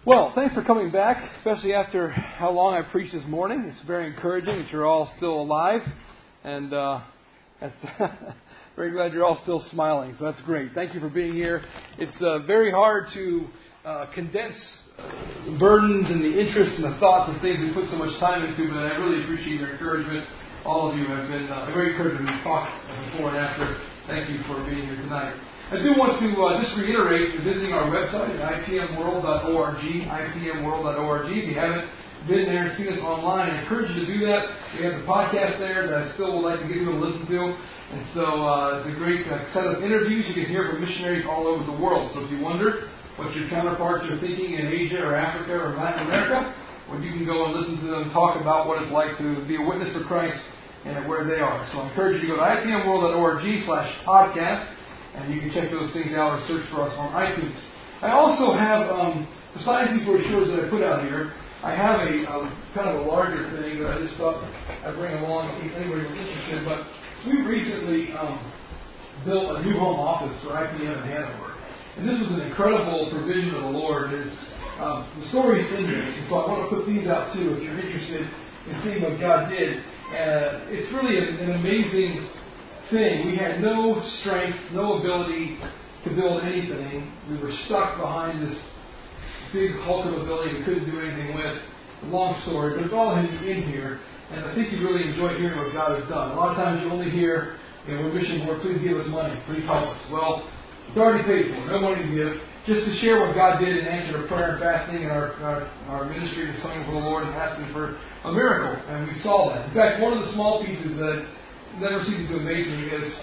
Well, thanks for coming back, especially after how long I preached this morning. It's very encouraging that you're all still alive, and that's very glad you're all still smiling. So that's great. Thank you for being here. It's very hard to condense burdens and the interests and the thoughts and things we put so much time into, but I really appreciate your encouragement. All of you have been very encouraging to talk before and after. Thank you for being here tonight. I do want to just reiterate visiting our website at ipmworld.org, ipmworld.org. If you haven't been there and seen us online, I encourage you to do that. We have the podcast there that I still would like to get you to listen to. And so it's a great set of interviews. You can hear from missionaries all over the world. So if you wonder what your counterparts are thinking in Asia or Africa or Latin America, well, you can go and listen to them talk about what it's like to be a witness for Christ and where they are. So I encourage you to go to ipmworld.org/podcast. And you can check those things out or search for us on iTunes. I also have, besides these brochures that I put out here, I have a kind of a larger thing that I just thought I'd bring along in case anybody was interested. But we recently built a new home office for IPM in Hanover. And this was an incredible provision of the Lord. The story's in this, and so I want to put these out too if you're interested in seeing what God did. It's really an amazing thing. We had no strength, no ability to build anything. We were stuck behind this big hulk of a building we couldn't do anything with. Long story, but it's all in here. And I think you really enjoy hearing what God has done. A lot of times you only hear, we're mission board, please give us money, please help us. Well, it's already paid for, no money to give. Just to share what God did in answer to prayer and fasting, and our ministry was coming for the Lord and asking for a miracle. And we saw that. In fact, one of the small pieces that never ceases to amaze me is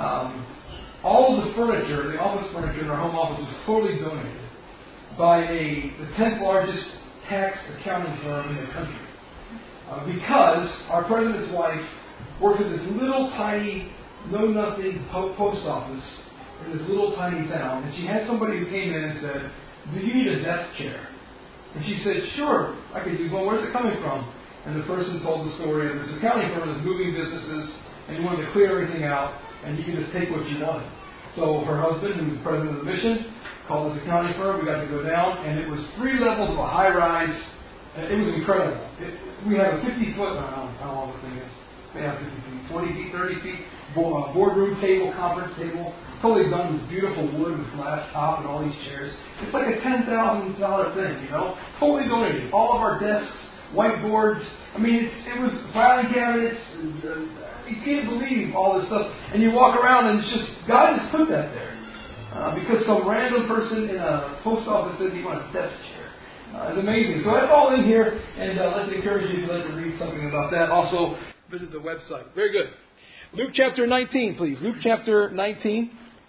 all of the furniture, the office furniture in our home office was totally donated by the 10th largest tax accounting firm in the country. Because our president's wife works at this little tiny, know-nothing post office in this little tiny town, and she had somebody who came in and said, "Do you need a desk chair?" And she said, "Sure, I could use one. Where's it coming from?" And the person told the story of this accounting firm that's moving businesses, and you wanted to clear everything out, and you can just take what you wanted. So her husband, who was president of the mission, called this accounting firm. We got to go down, and it was 3 levels of a high-rise. It was incredible. We have a 50-foot, I don't know how long the thing is. They have 50 feet, 20 feet, 30 feet, boardroom table, conference table, totally done with beautiful wood with glass top and all these chairs. It's like a $10,000 thing, totally donated. All of our desks, whiteboards. I mean, it was filing cabinets. You can't believe all this stuff. And you walk around and it's just, God just put that there. Because some random person in a post office said he wants a desk chair. It's amazing. So that's all in here. And let's encourage you if you'd like to read something about that. Also, visit the website. Very good. Luke chapter 19, please. Luke chapter 19.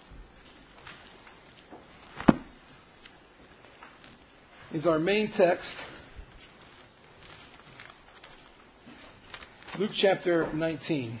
Is our main text. Luke chapter 19.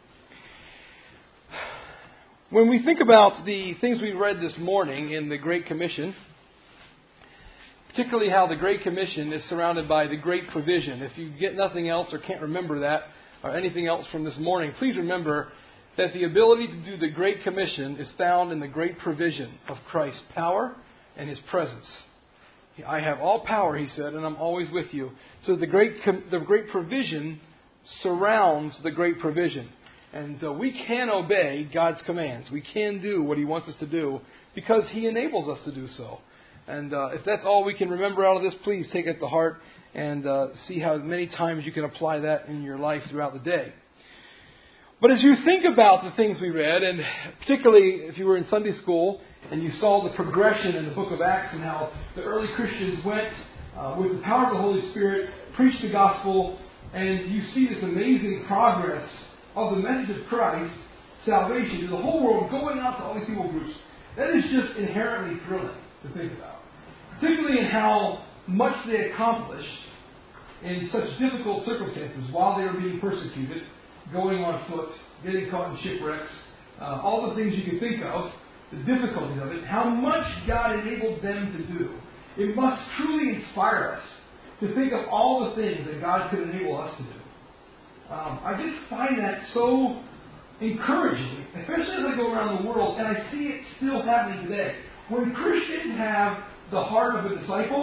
When we think about the things we read this morning in the Great Commission, particularly how the Great Commission is surrounded by the Great Provision. If you get nothing else or can't remember that or anything else from this morning, please remember that the ability to do the Great Commission is found in the great provision of Christ's power and His presence. I have all power, He said, and I'm always with you. So the great provision surrounds the great provision. And we can obey God's commands. We can do what He wants us to do because He enables us to do so. And if that's all we can remember out of this, please take it to heart and see how many times you can apply that in your life throughout the day. But as you think about the things we read, and particularly if you were in Sunday school and you saw the progression in the book of Acts and how the early Christians went with the power of the Holy Spirit, preached the gospel, and you see this amazing progress of the message of Christ, salvation, to the whole world, going out to all these people groups. That is just inherently thrilling to think about. Particularly in how much they accomplished in such difficult circumstances while they were being persecuted, going on foot, getting caught in shipwrecks, all the things you can think of, the difficulties of it, how much God enabled them to do. It must truly inspire us to think of all the things that God could enable us to do. I just find that so encouraging, especially as I go around the world, and I see it still happening today. When Christians have the heart of a disciple,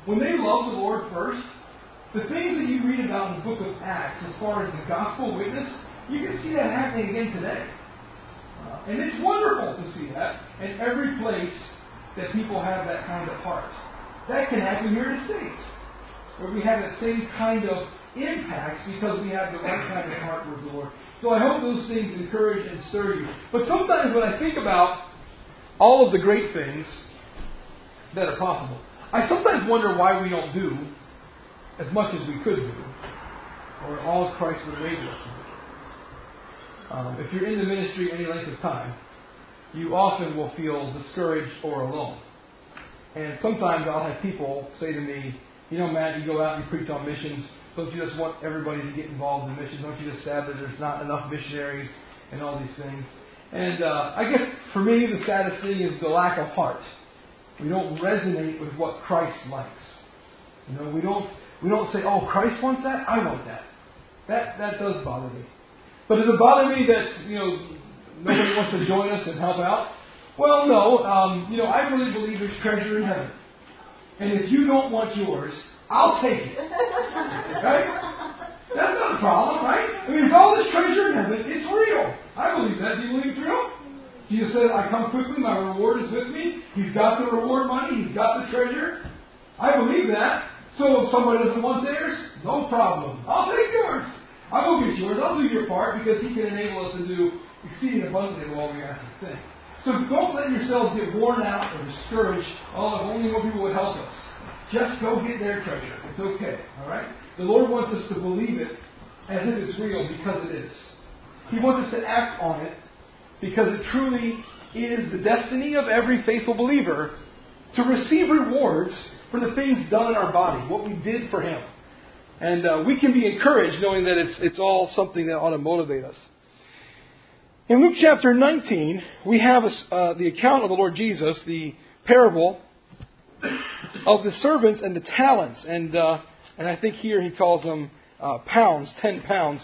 when they love the Lord first, the things that you read about in the book of Acts as far as the gospel witness, you can see that happening again today. And it's wonderful to see that in every place that people have that kind of heart. That can happen here in the States, where we have that same kind of impact because we have the right kind of heart with the Lord. So I hope those things encourage and stir you. But sometimes when I think about all of the great things that are possible, I sometimes wonder why we don't do as much as we could do, or all Christ would enable us to do. If you're in the ministry any length of time, you often will feel discouraged or alone. And sometimes I'll have people say to me, you know, Matt, you go out and you preach on missions. Don't you just want everybody to get involved in missions? Don't you just sad that there's not enough missionaries and all these things? And I guess for me the saddest thing is the lack of heart. We don't resonate with what Christ likes. You know, we don't say, oh, Christ wants that? I want that. That does bother me. But does it bother me that, nobody wants to join us and help out? Well, no. I really believe there's treasure in heaven. And if you don't want yours, I'll take it. Right? That's not a problem, right? I mean, if all this treasure in heaven, it's real. I believe that. Do you believe it's real? Jesus said, I come quickly, my reward is with me. He's got the reward money, he's got the treasure. I believe that. So if somebody doesn't want theirs, no problem. I'll take yours. I will get yours. I'll do your part because He can enable us to do exceeding abundantly of all we ask and think. So don't let yourselves get worn out or discouraged. Oh, if only more people would help us. Just go get their treasure. It's okay. All right? The Lord wants us to believe it as if it's real because it is. He wants us to act on it because it truly is the destiny of every faithful believer to receive rewards for the things done in our body, what we did for Him. And we can be encouraged knowing that it's all something that ought to motivate us. In Luke chapter 19, we have the account of the Lord Jesus, the parable of the servants and the talents. And I think here He calls them pounds, 10 pounds.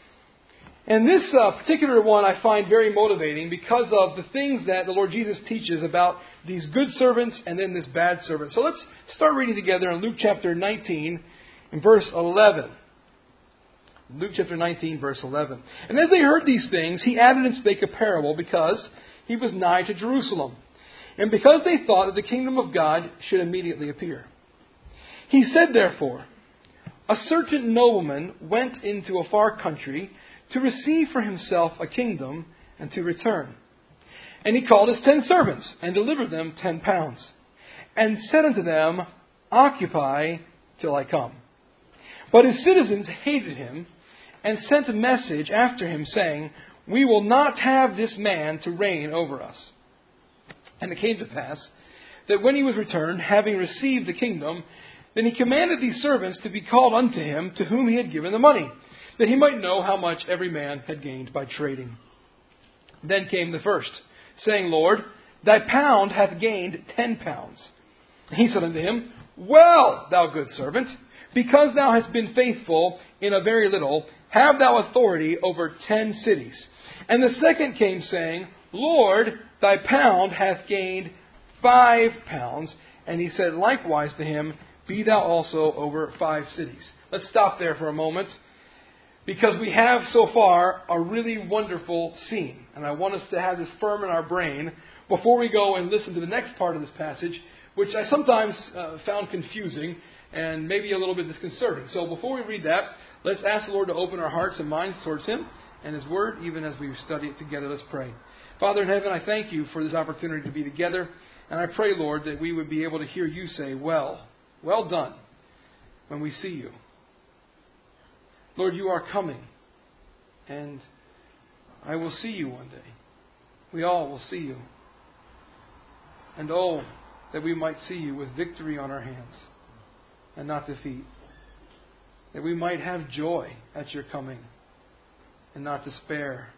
And this particular one I find very motivating because of the things that the Lord Jesus teaches about these good servants and then this bad servant. So let's start reading together in Luke chapter 19 in verse 11. Luke chapter 19, verse 11. And as they heard these things, He added and spake a parable because He was nigh to Jerusalem, and because they thought that the kingdom of God should immediately appear. He said, therefore, a certain nobleman went into a far country to receive for himself a kingdom and to return. And he called his 10 servants and delivered them 10 pounds, and said unto them, occupy till I come. But his citizens hated him, and sent a message after him, saying, we will not have this man to reign over us. And it came to pass that when he was returned, having received the kingdom, then he commanded these servants to be called unto him to whom he had given the money, that he might know how much every man had gained by trading. Then came the first, saying, Lord, thy pound hath gained 10 pounds. And he said unto him, well, thou good servant, because thou hast been faithful in a very little, have thou authority over 10 cities. And the second came, saying, Lord, thy pound hath gained 5 pounds. And he said likewise to him, be thou also over 5 cities. Let's stop there for a moment, because we have so far a really wonderful scene. And I want us to have this firm in our brain before we go and listen to the next part of this passage, which I sometimes found confusing and maybe a little bit disconcerting. So before we read that, let's ask the Lord to open our hearts and minds towards Him and His Word, even as we study it together. Let's pray. Father in heaven, I thank You for this opportunity to be together. And I pray, Lord, that we would be able to hear You say, well done, when we see You. Lord, You are coming, and I will see You one day. We all will see You. And oh, that we might see You with victory on our hands and not defeat. That we might have joy at Your coming and not despair.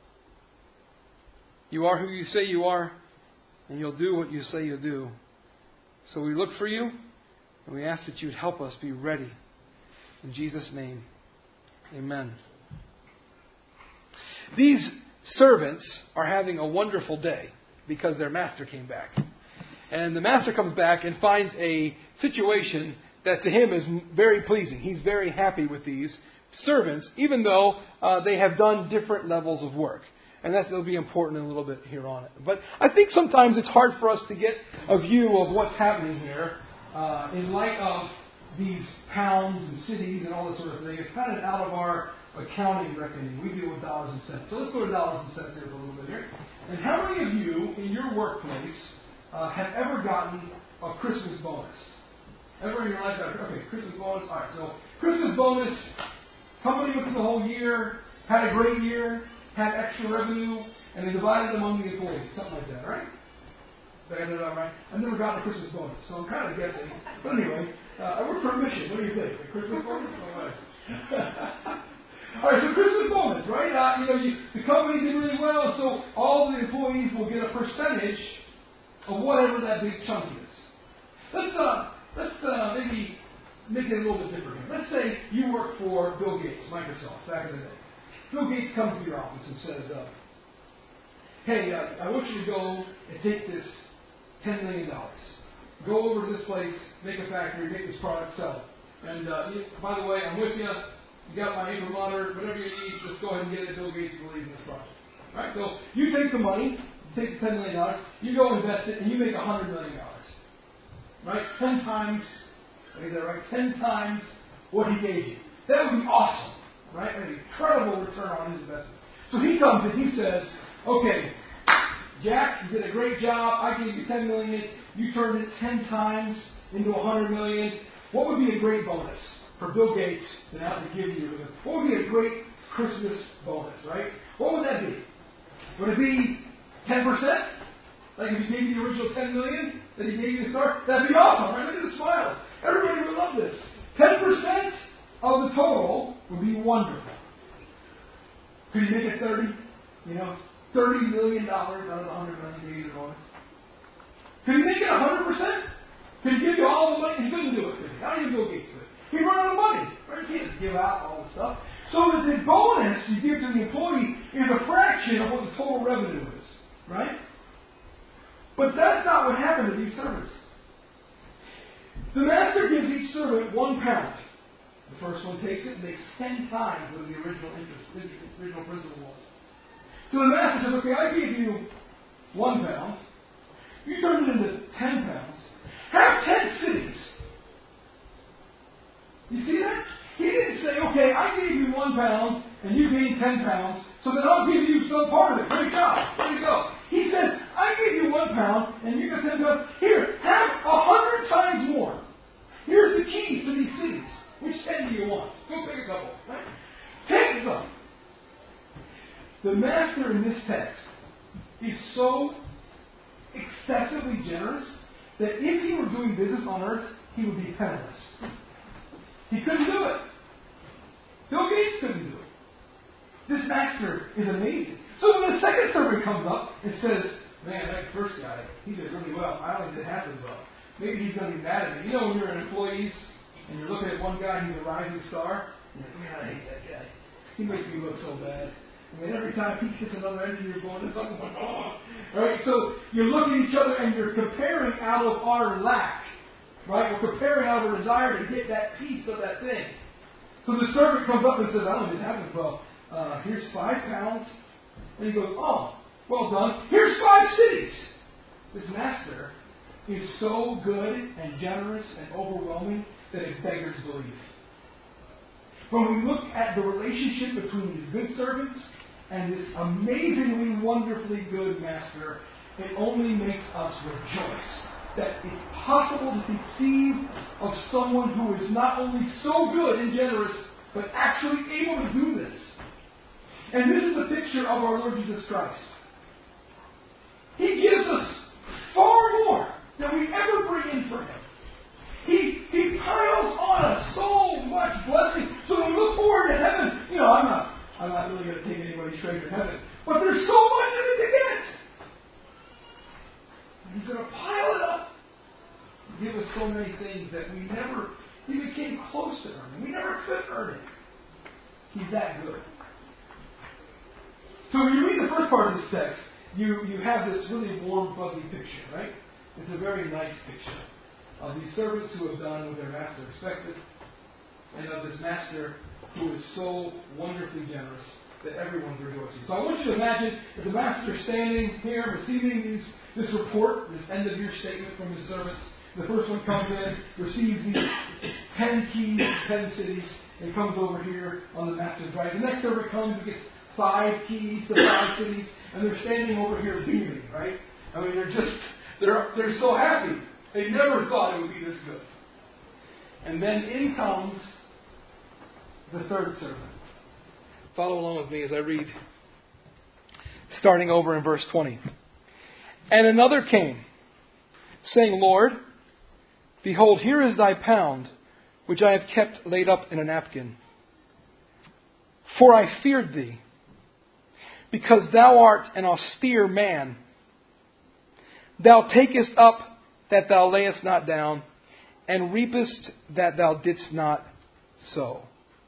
You are who You say You are, and You'll do what You say You'll do. So we look for You, and we ask that You'd help us be ready. In Jesus' name, amen. These servants are having a wonderful day because their master came back. And the master comes back and finds a situation that to him is very pleasing. He's very happy with these servants, even though they have done different levels of work. And that will be important in a little bit here on it. But I think sometimes it's hard for us to get a view of what's happening here in light of these pounds and cities and all this sort of thing. It's kind of out of our accounting reckoning. We deal with dollars and cents. So let's go to dollars and cents here for a little bit here. And how many of you in your workplace have ever gotten a Christmas bonus? Ever in your life got okay, Christmas bonus? All right, so Christmas bonus, company went through the whole year, had a great year, had extra revenue, and they divided it among the employees. Something like that, right? Did I get that right? I've never gotten a Christmas bonus, so I'm kind of guessing. But anyway, I work for a mission. What do you think? A Christmas bonus? All right. All right, so Christmas bonus, right? The company did really well, so all the employees will get a percentage of whatever that big chunk is. Let's maybe make it a little bit different here. Let's say you work for Bill Gates, Microsoft, back in the day. Bill Gates comes to your office and says, hey, I want you to go and take this $10 million. Go over to this place, make a factory, make this product, sell it. And by the way, I'm with you. You got my imprimatur, whatever you need, just go ahead and get it. Bill Gates believes in this project. All right, so you take the money, take the $10 million, you go invest it, and you make $100 million. Right? 10 times, is that right? 10 times what he gave you. That would be awesome. Right? An incredible return on his investment. So he comes and he says, okay, Jack, you did a great job. I gave you $10 million. You turned it 10 times into $100 million. What would be a great bonus for Bill Gates to have to give you? What would be a great Christmas bonus, right? What would that be? Would it be 10%? Like if he gave you the original $10 million that he gave you to start? That'd be awesome, right? Look at the smile. Everybody would love this. 10% of the total would be wonderful. Could you make it 30? $30 million out of the $100 million he gave you the bonus. Could he make it 100%? Could he give you all the money? He couldn't do it, could he? How do you Bill Gates do it? He'd run out of money. Right? He can't just give out all the stuff. So the bonus you give to the employee is a fraction of what the total revenue is. Right? But that's not what happened to these servants. The master gives each servant £1. The first one takes it and makes 10 times what the original principal was. So the master says, okay, I gave you £1. You turned it into 10 pounds. Have 10 cities. You see that? He didn't say, okay, I gave you £1 and you gained 10 pounds, so then I'll give you some part of it. Great job. There you go. He says, I gave you £1 and you got 10 pounds. Here, have 100 times more. Here's the key to these cities. Which 10 do you want? Go pick a couple. Right? Take them. The master in this text is so excessively generous that if he were doing business on earth, he would be penniless. He couldn't do it. Bill Gates couldn't do it. This master is amazing. So when the second servant comes up and says, man, that first guy, he did really well. I only did half as well. Maybe he's going to be mad at me. When you're an employee and you're looking at one guy who's a rising star, and you're like, man, I hate that guy. He makes me look so bad. Every time he gets another entry, you're going, something going on. Right? So you look at each other and you're comparing out of our lack. Right? We're comparing out of a desire to get that piece of that thing. So the servant comes up and says, I don't know if it happens well. Here's £5. And he goes, oh, well done. Here's 5 cities. This master is so good and generous and overwhelming that it beggars belief. When we look at the relationship between these good servants and this amazingly, wonderfully good master, it only makes us rejoice that it's possible to conceive of someone who is not only so good and generous, but actually able to do this. And this is the picture of our Lord Jesus Christ. He gives us far more than we ever bring in for Him. He piles on us so much blessing. So when we look forward to heaven, I'm not really going to take anybody straight to heaven. But there's so much of it to get. And He's going to pile it up and give us so many things that we never even came close to earning. We never could earn it. He's that good. So when you read the first part of this text, you have this really warm, fuzzy picture, right? It's a very nice picture of these servants who have done what their master expected, and of this master who is so wonderfully generous that everyone's rejoicing. So I want you to imagine that the master standing here receiving this report, this end-of-year statement from his servants. The first one comes in, receives these 10 keys, 10 cities, and comes over here on the master's right. The next servant comes and gets 5 keys to 5 cities, and they're standing over here beaming, right? I mean, they're so happy. They never thought it would be this good. And then in comes the third servant. Follow along with me as I read, starting over in verse 20. And another came, saying, Lord, behold, here is thy pound, which I have kept laid up in a napkin. For I feared thee, because thou art an austere man. Thou takest up that thou layest not down, and reapest that thou didst not sow.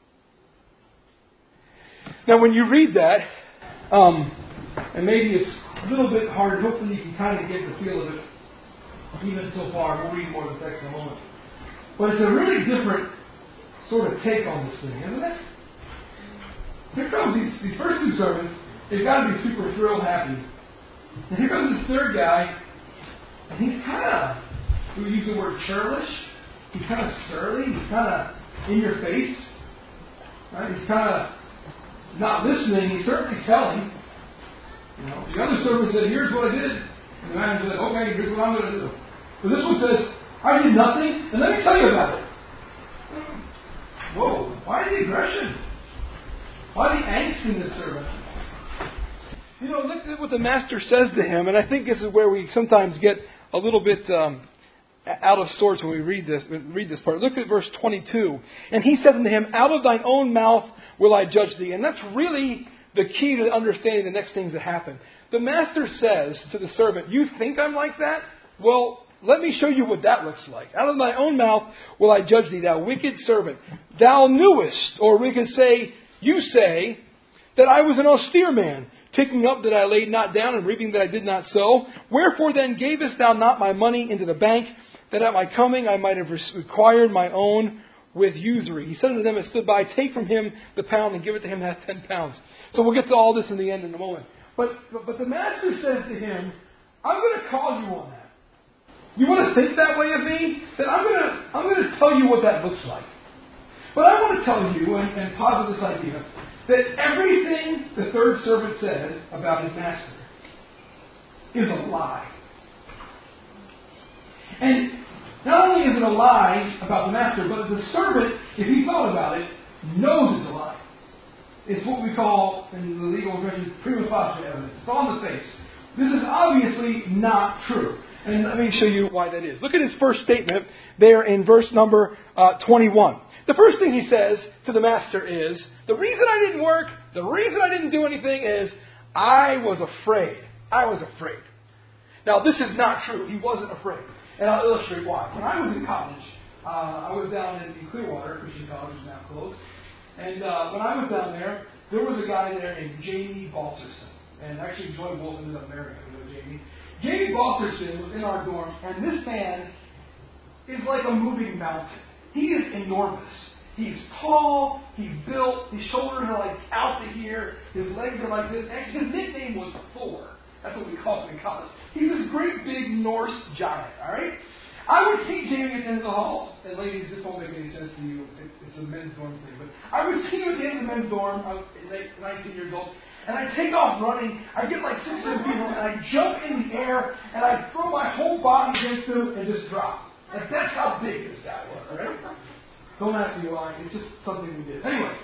Now when you read that, and maybe it's a little bit hard, hopefully you can kind of get the feel of it, even so far. We'll read more of the text in a moment. But it's a really different sort of take on this thing, isn't it? Here comes these first 2 servants. They've got to be super thrilled, happy. And here comes this third guy, and he's kind of, we use the word churlish. He's kind of surly. He's kind of in your face. Right? He's kind of not listening. He's certainly telling. You know, the other servant said, here's what I did. And the man said, okay, here's what I'm going to do. But this one says, I did nothing, and let me tell you about it. Whoa, why the aggression? Why the angst in this servant? You know, look at what the master says to him, and I think this is where we sometimes get a little bit out of sorts when we read this part. Look at verse 22. And he said unto him, out of thine own mouth will I judge thee. And that's really the key to understanding the next things that happen. The master says to the servant, you think I'm like that? Well, let me show you what that looks like. Out of thy own mouth will I judge thee, thou wicked servant. Thou knewest, or we can say, you say, that I was an austere man, taking up that I laid not down, and reaping that I did not sow. Wherefore then gavest thou not my money into the bank, that at my coming I might have required my own with usury? He said unto them that stood by, take from him the pound, and give it to him that 10 pounds. So we'll get to all this in the end in a moment. But the master says to him, I'm going to call you on that. You want to think that way of me? Then I'm going to tell you what that looks like. But I want to tell you and posit this idea that everything the third servant said about his master is a lie. And not only is it a lie about the master, but the servant, if he thought about it, knows it's a lie. It's what we call, in the legal expression, prima facie evidence. It's on the face. This is obviously not true. And let me show you why that is. Look at his first statement there in verse number 21. The first thing he says to the master is, the reason I didn't work, the reason I didn't do anything is, I was afraid. I was afraid. Now, this is not true. He wasn't afraid. And I'll illustrate why. When I was in college, I was down in Clearwater, Christian College is now closed. And when I was down there was a guy there named Jamie Balterson. And actually, Joy Wolf ended up marrying Jamie. Jamie Balterson was in our dorm, and this man is like a moving mountain. He is enormous. He's tall, he's built, his shoulders are like out to here, his legs are like this. Actually, his nickname was Thor. That's what we called him in college. He's this great big Norse giant, alright? I would see Jamie at the end of the hall, and ladies, this won't make any sense to you, it's a men's dorm thing, but I would see him at the end of the men's dorm, I was 19 years old, and I take off running, I get like 6 or 7 people, and I jump in the air, and I throw my whole body against him and just drop. Like, that's how big this guy was, alright? Don't ask me why, it's just something we did. Anyway,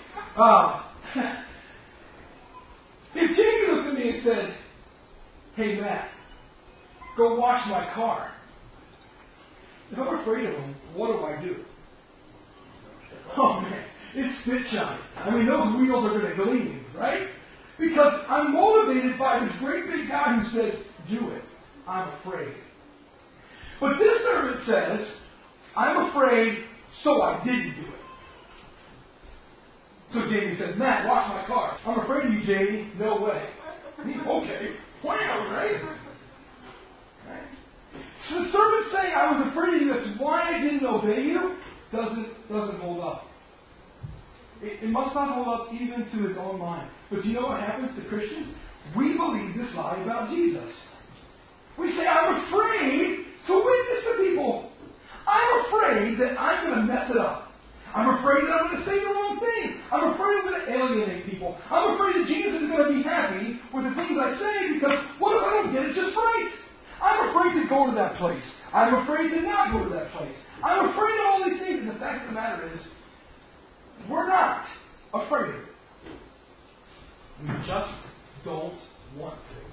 if Jamie looked at me and said, hey Matt, go wash my car. If I'm afraid of him, what do I do? Oh man, it's spit shine. I mean, those wheels are going to gleam, right? Because I'm motivated by this great big guy who says, do it. I'm afraid. But this servant says, I'm afraid, so I didn't do it. So Jamie says, Matt, wash my car. I'm afraid of you, Jamie. No way. Okay. Wham, right? So the servant saying, I was afraid of you, that's why I didn't obey you, doesn't hold up. It must not hold up even to his own mind. But you know what happens to Christians? We believe this lie about Jesus. We say, I'm afraid to witness to people. I'm afraid that I'm going to mess it up. I'm afraid that I'm going to say the wrong thing. I'm afraid I'm going to alienate people. I'm afraid that Jesus is going to be happy with the things I say because what if I don't get it just right? I'm afraid to go to that place. I'm afraid to not go to that place. I'm afraid of all these things. And the fact of the matter is, we're not afraid of it. We just don't want to.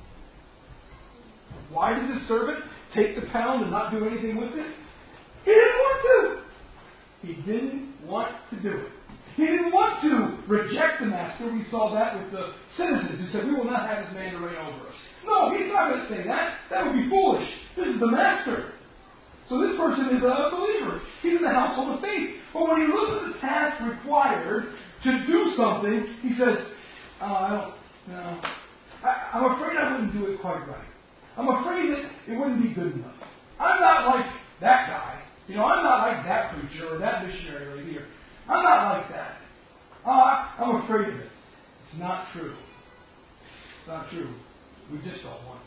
Why did the servant take the pound and not do anything with it? He didn't want to. He didn't want to do it. He didn't want to reject the master. We saw that with the citizens who said, we will not have this man to reign over us. No, he's not going to say that. That would be foolish. This is the master. So this person is a believer. He's in the household of faith. But when he looks at the task required to do something, he says, I'm afraid I wouldn't do it quite right. I'm afraid that it wouldn't be good enough. I'm not like that guy. I'm not like that preacher or that missionary right here. I'm not like that. I'm afraid of it. It's not true. It's not true. We just don't want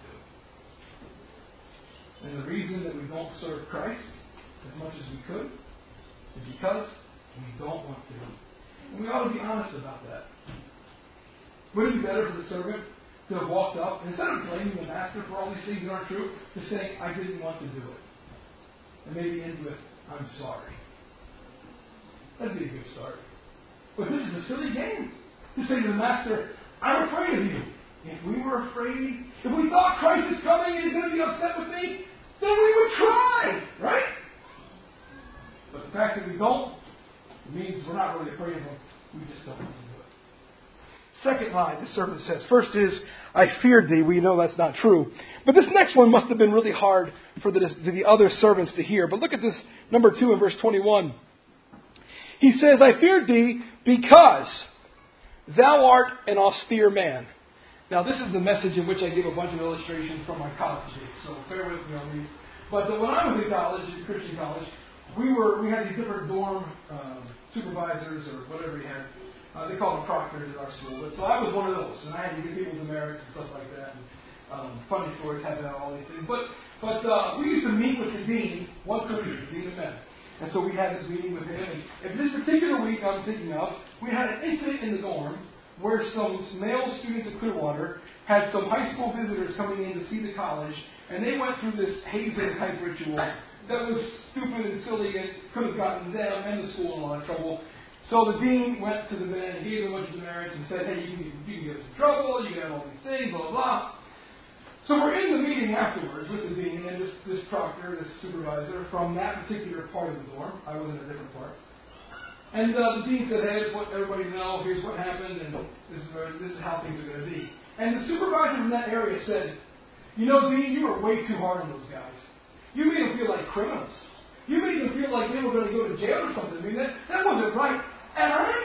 to. And the reason that we don't serve Christ as much as we could is because we don't want to. And we ought to be honest about that. Would it be better for the servant to have walked up, and instead of blaming the master for all these things that aren't true, to say, I didn't want to do it? And maybe end with, I'm sorry. That'd be a good start. But this is a silly game. To say to the master, I'm afraid of you. If we were afraid, if we thought Christ is coming and he's going to be upset with me, then we would try, right? But the fact that we don't means we're not really afraid of him. We just don't want to do it. Second lie the servant says. First is, I feared thee. We know that's not true. But this next one must have been really hard for the other servants to hear. But look at this, number 2 in verse 21. He says, I feared thee because thou art an austere man. Now this is the message in which I give a bunch of illustrations from my college days. So bear with me on these. But when I was in college, in Christian college, we had these different dorm supervisors or whatever we had. They called them proctors at our school. But so I was one of those, and I had to give people demerits and stuff like that. And funny stories, had that, all these things. But we used to meet with the dean once a week, the dean of men. And so we had this meeting with him. And this particular week I'm thinking of, we had an incident in the dorm where some male students at Clearwater had some high school visitors coming in to see the college, and they went through this hazing type ritual that was stupid and silly and could have gotten them and the school in a lot of trouble. So the dean went to the men and gave them a bunch of demerits and said, hey, you can get us in trouble, you can have all these things, blah, blah, blah. So we're in the meeting afterwards with the dean and this proctor, this supervisor from that particular part of the dorm. I was in a different part. And the dean said, hey, just let everybody know, here's what happened, and this is how things are going to be. And the supervisor from that area said, you know, Dean, you were way too hard on those guys. You made them feel like criminals. You made them feel like they were going to go to jail or something. I mean, that wasn't right. And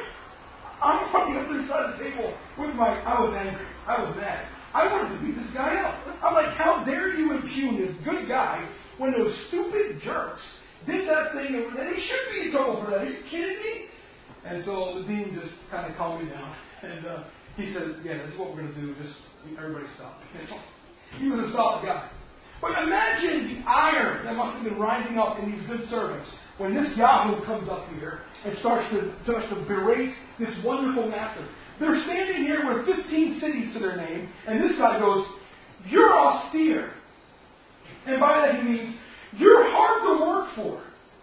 I'm on the other side of the table with I was angry. I was mad. I wanted to beat this guy up. I'm like, how dare you impugn this good guy when those stupid jerks did that thing and he should be in trouble for that. Are you kidding me? And so the dean just kind of calmed me down. And he said, yeah, this is what we're going to do. Just everybody stop. He was a solid guy. But imagine the ire that must have been rising up in these good servants when this Yahoo comes up here and starts to berate this wonderful master. They're standing here with 15 cities to their name, and this guy goes, you're austere. And by that he means, you're hard to work for.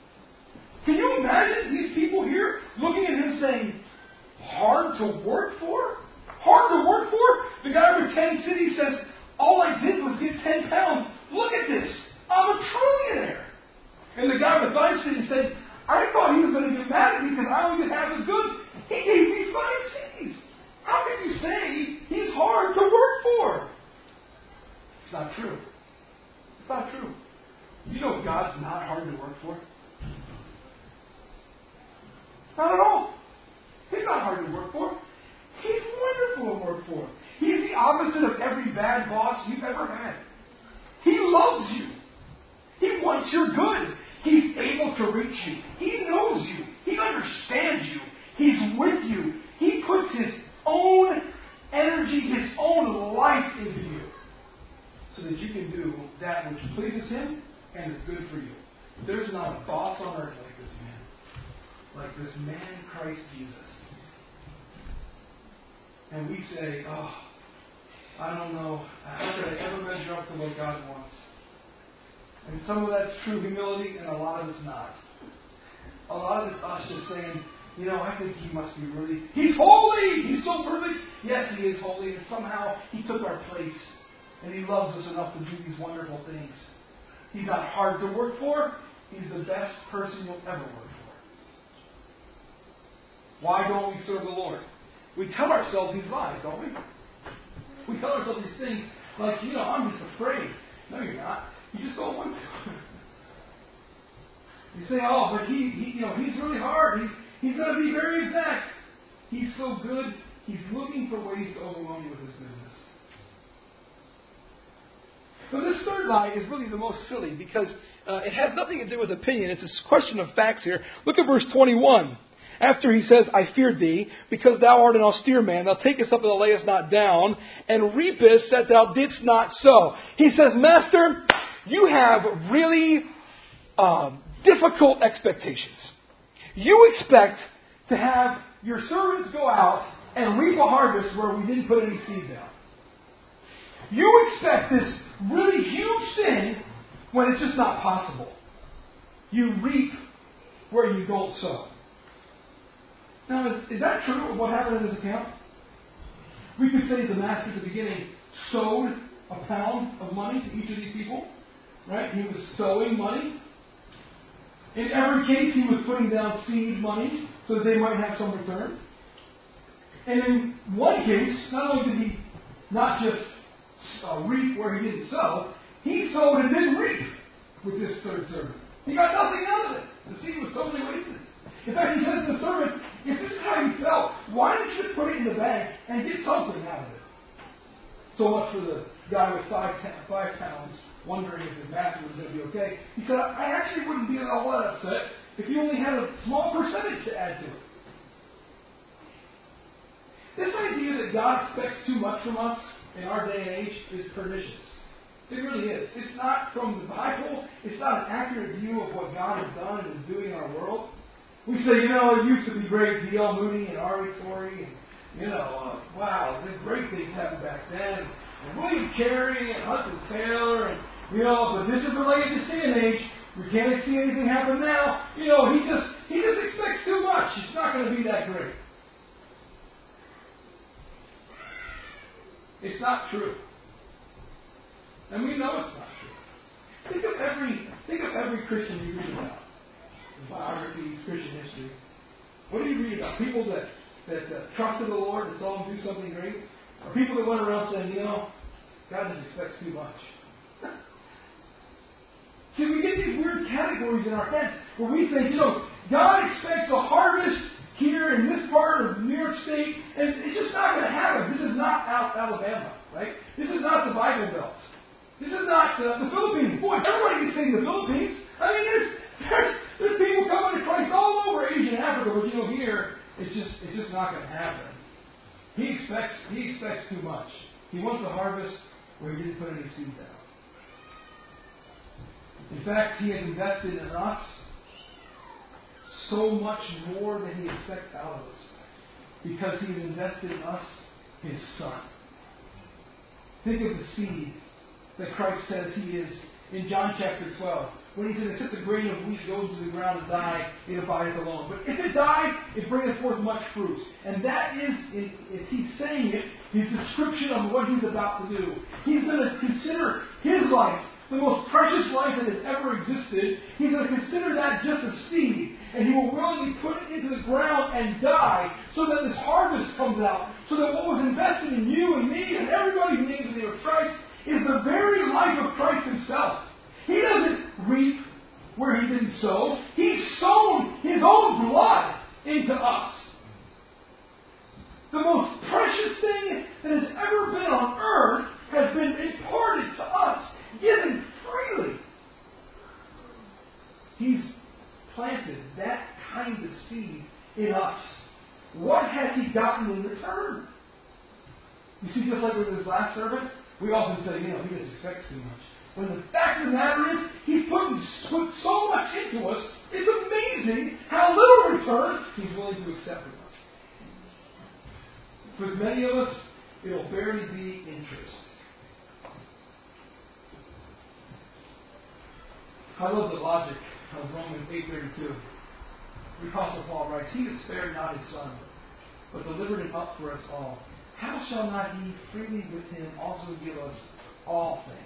Can you imagine these people here looking at him saying, hard to work for? Hard to work for? The guy over 10 cities says, all I did was get 10 pounds. Look at this. I'm a trillionaire. And the guy with 5 cities said, I thought he was going to get mad at me because I only get half as good. He gave me 5 cities. How can you say he's hard to work for? It's not true. It's not true. You know God's not hard to work for. Not at all. He's not hard to work for. He's wonderful to work for. He's the opposite of every bad boss you've ever had. He loves you. wants your good. He's able to reach you. He knows you. He understands you. He's with you. He puts His own energy, His own life into you so that you can do that which pleases Him and is good for you. There's not a boss on earth like this man Christ Jesus. And we say, oh, I don't know, how could I ever measure up to what God wants? And some of that's true humility, and a lot of it's not. A lot of it's us just saying, I think He must be really, He's holy! He's so perfect! Yes, He is holy, and somehow He took our place. And He loves us enough to do these wonderful things. He's not hard to work for. He's the best person you'll ever work for. Why don't we serve the Lord? We tell ourselves these lies, don't we? We tell ourselves these things like, I'm just afraid. No, you're not. You just don't want to. You say, oh, but he's really hard. He's going to be very exact. He's so good. He's looking for ways to overwhelm you with His goodness. But this third lie is really the most silly because it has nothing to do with opinion. It's a question of facts here. Look at verse 21. After He says, I feared thee, because thou art an austere man, thou takest up and thou layest not down, and reapest that thou didst not sow. He says, Master, you have really difficult expectations. You expect to have your servants go out and reap a harvest where we didn't put any seed down. You expect this really huge thing when it's just not possible. You reap where you don't sow. Now, is that true of what happened in this account? We could say the master at the beginning sowed a pound of money to each of these people. Right? He was sowing money. In every case, he was putting down seed money so that they might have some return. And in one case, not only did he not just reap where he didn't sow, he sowed and didn't reap with this third servant. He got nothing out of it. The seed was totally wasted. In fact, he says to the servant, if this is how you felt, why don't you just put it in the bank and get something out of it? So much for the guy with 5 pounds wondering if his master was going to be okay. He said, I actually wouldn't be all that upset if you only had a small percentage to add to it. This idea that God expects too much from us in our day and age is pernicious. It really is. It's not from the Bible. It's not an accurate view of what God has done and is doing in our world. We say, it used to be great, D.L. Moody and R.E. Torrey, and, wow, the great things happened back then. And William Carey and Hudson Taylor, and, but this is the latest day and age. We can't see anything happen now. He just expects too much. It's not going to be that great. It's not true. And we know it's not true. Think of every Christian you read about. Biographies, Christian history. What do you read about? People that trusted the Lord and saw Him do something great? Or people that went around saying, God just expects too much. See, we get these weird categories in our heads where we think, God expects a harvest here in this part of New York State, and it's just not going to happen. This is not Alabama, right? This is not the Bible Belt. This is not the Philippines. Boy, everybody can sing the Philippines. I mean, there's people coming to Christ all over Asia and Africa, but here it's just not going to happen. He expects too much. He wants a harvest where He didn't put any seed down. In fact, He has invested in us so much more than He expects out of us, because He has invested in us His Son. Think of the seed that Christ says He is in John chapter 12. When He said, except the grain of wheat goes to the ground and die, it abideth alone. But if it die, it bringeth forth much fruit. And that is, if He's saying it, His description of what He's about to do. He's going to consider His life, the most precious life that has ever existed. He's going to consider that just a seed. And He will willingly put it into the ground and die so that this harvest comes out. So that what was invested in you and me and everybody who names the name of Christ is the very life of Christ Himself. He doesn't reap where He didn't sow. He's sown His own blood into us. The most precious thing that has ever been on earth has been imparted to us, given freely. planted that kind of seed in us, what has He gotten in return? You see, just like with this last servant, we often say, he just expects too much. When the fact of the matter is, He's put so much into us, it's amazing how little return He's willing to accept from us. For many of us, it'll barely be interest. I love the logic of Romans 8:32. The Apostle Paul writes, He that spared not His Son, but delivered Him up for us all, how shall not He freely with Him also give us all things?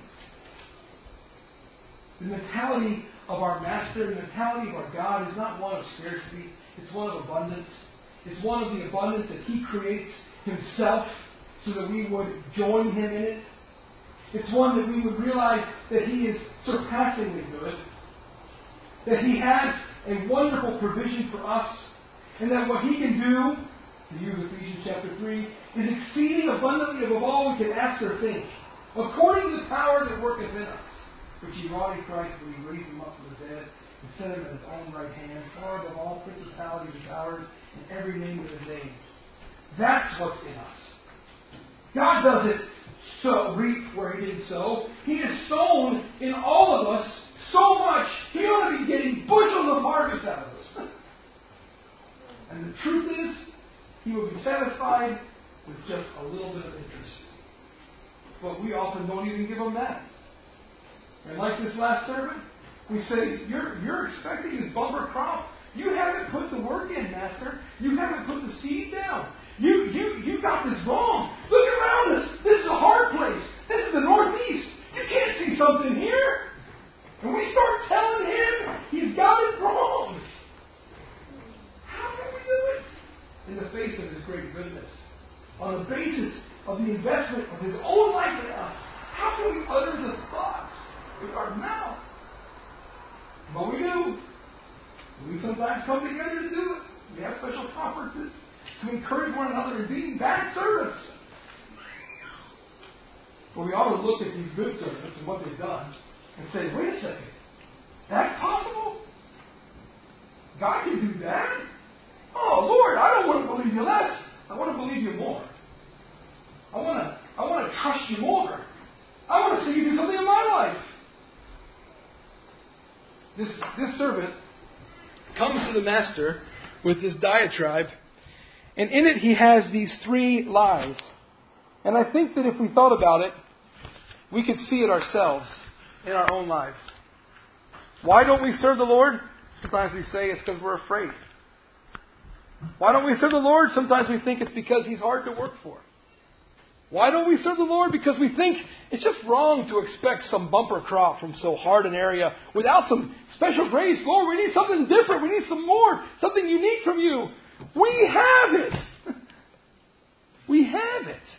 The mentality of our Master, the mentality of our God is not one of scarcity, it's one of abundance. It's one of the abundance that He creates Himself so that we would join Him in it. It's one that we would realize that He is surpassingly good, that He has a wonderful provision for us, and that what He can do, to use Ephesians chapter 3, is exceeding abundantly above all we can ask or think, according to the power that worketh in us, which He wrought in Christ when He raised Him up from the dead and set Him at His own right hand, far above all principalities and powers, and every name that is named. That's what's in us. God doesn't reap where He didn't sow. He has sown in all of us so much, He ought to be getting bushels of harvest out of us. And the truth is, He will be satisfied with just a little bit of interest. But we often don't even give Him that. And like this last servant, we say, you're expecting this bumper crop. You haven't put the work in, Master. You haven't put the seed down. You got this wrong. Look around us. This is a hard place. This is the Northeast. You can't see something here. And we start telling Him He's got it wrong. How can we do it? In the face of His great goodness. On the basis of the investment of His own life in us. How can we utter the thoughts with our mouth? But we do. We sometimes come together to do it. We have special conferences to encourage one another in being bad servants. But we ought to look at these good servants and what they've done and say, wait a second, that's possible? God can do that? Oh, Lord, I don't want to believe you less. I want to believe you more. I want to trust you more. I want to see you do something in my life. This servant comes to the Master with this diatribe, and in it he has these 3 lies. And I think that if we thought about it, we could see it ourselves in our own lives. Why don't we serve the Lord? Sometimes we say it's because we're afraid. Why don't we serve the Lord? Sometimes we think it's because He's hard to work for. Why don't we serve the Lord? Because we think it's just wrong to expect some bumper crop from so hard an area without some special grace. Lord, we need something different. We need some more. Something unique from You. We have it. We have it.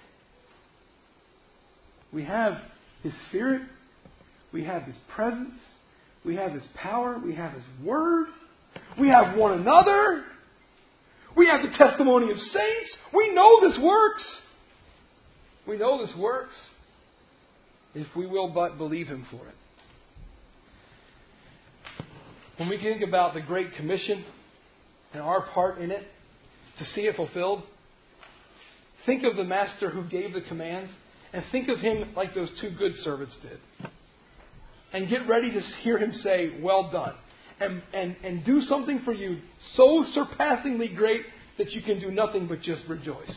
We have His Spirit. We have His presence. We have His power. We have His Word. We have one another. We have the testimony of saints. We know this works. We know this works if we will but believe Him for it. When we think about the Great Commission and our part in it, to see it fulfilled, think of the Master who gave the commands and think of Him like those 2 good servants did. And get ready to hear Him say, well done. And do something for you so surpassingly great that you can do nothing but just rejoice.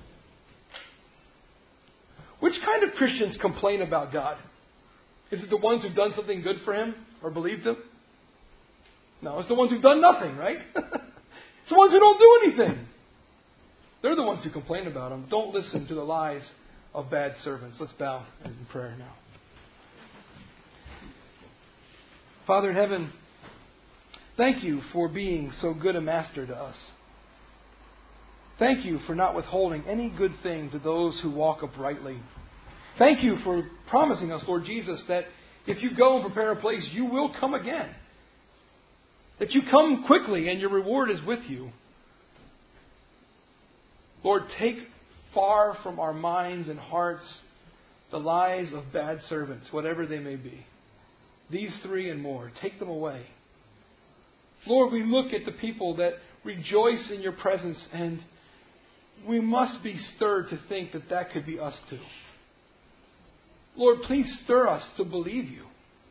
Which kind of Christians complain about God? Is it the ones who've done something good for Him or believed Him? No, it's the ones who've done nothing, right? It's the ones who don't do anything. They're the ones who complain about Him. Don't listen to the lies of bad servants. Let's bow in prayer now. Father in heaven, thank You for being so good a Master to us. Thank You for not withholding any good thing to those who walk uprightly. Thank You for promising us, Lord Jesus, that if You go and prepare a place, You will come again. That You come quickly and Your reward is with You. Lord, take far from our minds and hearts the lies of bad servants, whatever they may be. These 3 and more, take them away. Lord, we look at the people that rejoice in your presence, and we must be stirred to think that that could be us too. Lord, please stir us to believe you.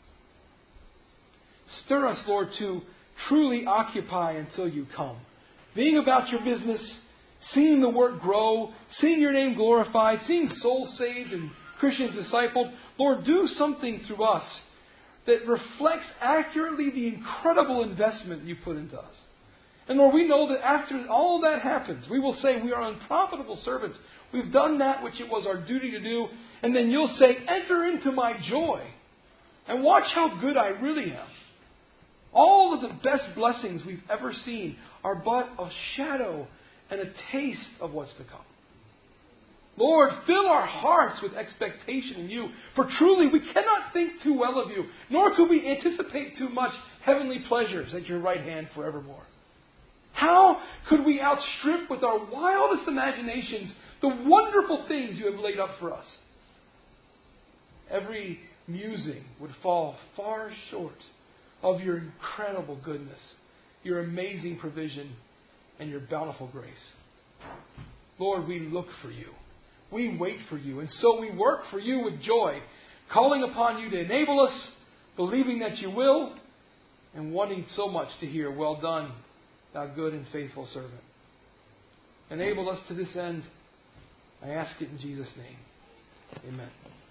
Stir us, Lord, to truly occupy until you come. Being about your business, seeing the work grow, seeing your name glorified, seeing souls saved and Christians discipled. Lord, do something through us that reflects accurately the incredible investment you put into us. And Lord, we know that after all that happens, we will say we are unprofitable servants. We've done that which it was our duty to do. And then you'll say, enter into my joy. And watch how good I really am. All of the best blessings we've ever seen are but a shadow and a taste of what's to come. Lord, fill our hearts with expectation in you. For truly we cannot think too well of you, nor could we anticipate too much heavenly pleasures at your right hand forevermore. How could we outstrip with our wildest imaginations the wonderful things you have laid up for us? Every musing would fall far short of your incredible goodness, your amazing provision, and your bountiful grace. Lord, we look for you. We wait for you. And so we work for you with joy, calling upon you to enable us, believing that you will, and wanting so much to hear, well done, thou good and faithful servant. Enable us to this end. I ask it in Jesus' name. Amen.